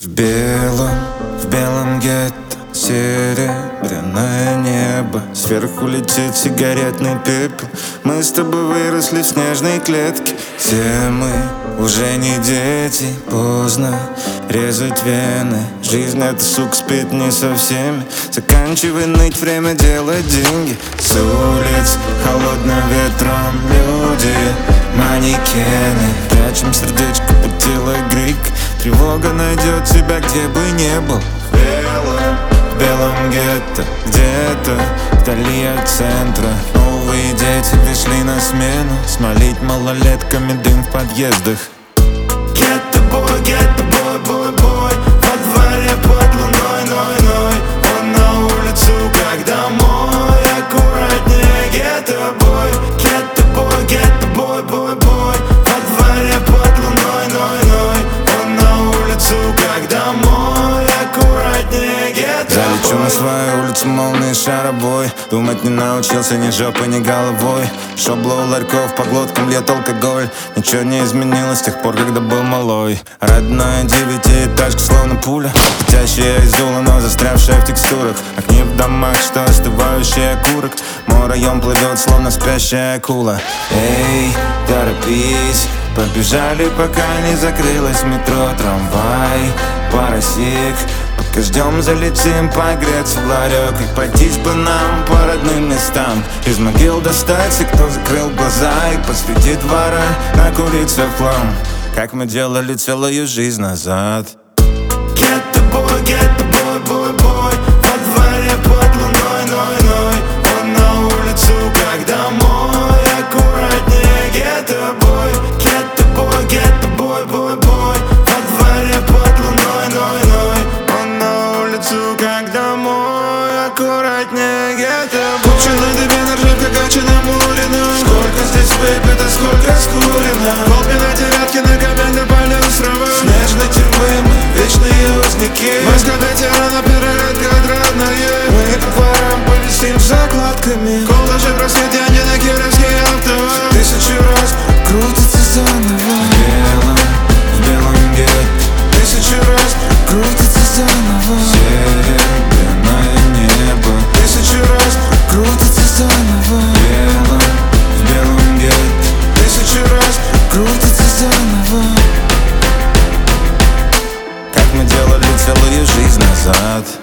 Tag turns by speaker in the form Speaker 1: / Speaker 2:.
Speaker 1: В белом гетто серебряное небо. Сверху летит сигаретный пепел. Мы с тобой выросли в снежной клетке. Все мы уже не дети. Поздно резать вены. Жизнь это, сука, спит не со всеми. Заканчивай ныть, время делать деньги. С улиц холодным ветром люди манекены. Прячем сердечко под тело грик. Тревога найдет тебя, где бы не был. В белом гетто, где-то вдали от центра. Новые дети пришли на смену. Смолить малолетками дым в подъездах.
Speaker 2: Гетто-бой, бой, бой. Во дворе под луной, ной. Он на улицу, как домой. Аккуратнее, гетто-бой. Гетто-бой, бой. Во дворе под луной, ной. Он на улицу, как домой. Аккуратнее, гетто-бой.
Speaker 1: Залечу на свою улицу, молния шаробой. Думать не научился ни жопой, ни головой. Шобло у ларьков, по глоткам льет алкоголь. Ничего не изменилось с тех пор, когда был малой. Родная девятиэтажка, словно пуля, летящая из ула, но застрявшая в текстурах. Огни в домах, что остывающий окурок. Мой район плывет, словно спящая акула. Эй, торопись, побежали, пока не закрылось метро, трамвай, паросик. Пока ждем, залетим погреться в ларек. И пройтись бы нам по родным местам. Из могил достать, и кто закрыл глаза. И посреди двора накуриться в хлам, как мы делали целую жизнь назад.
Speaker 2: Гетто-бой, бой. Во дворе под луной, ной. Он на улицу, как домой. Аккуратнее, гетто-бой. Гетто-бой, бой. Во дворе под луной, ной. Он на улицу, как домой. Аккуратнее, гетто-бой. Купчина тебе на ржавка, качана мурина. Сколько здесь выпито, сколько скурено. Волки на девятке, на каменном поле острова. Снежной тюрьмы мы вечные узники. Москва ветерана, перегородка отрадная. Мы по дворам повисим закладками. Колдажи просветления на кировские автова. Тысячу раз крутится заново.
Speaker 1: В белом гетто
Speaker 2: Тысячу раз
Speaker 1: крутится заново. Серебряное небо.
Speaker 2: Тысячу раз
Speaker 1: Крутится заново. В белом гетто
Speaker 2: Тысячу раз
Speaker 1: крутится заново. Как мы делали целую жизнь назад.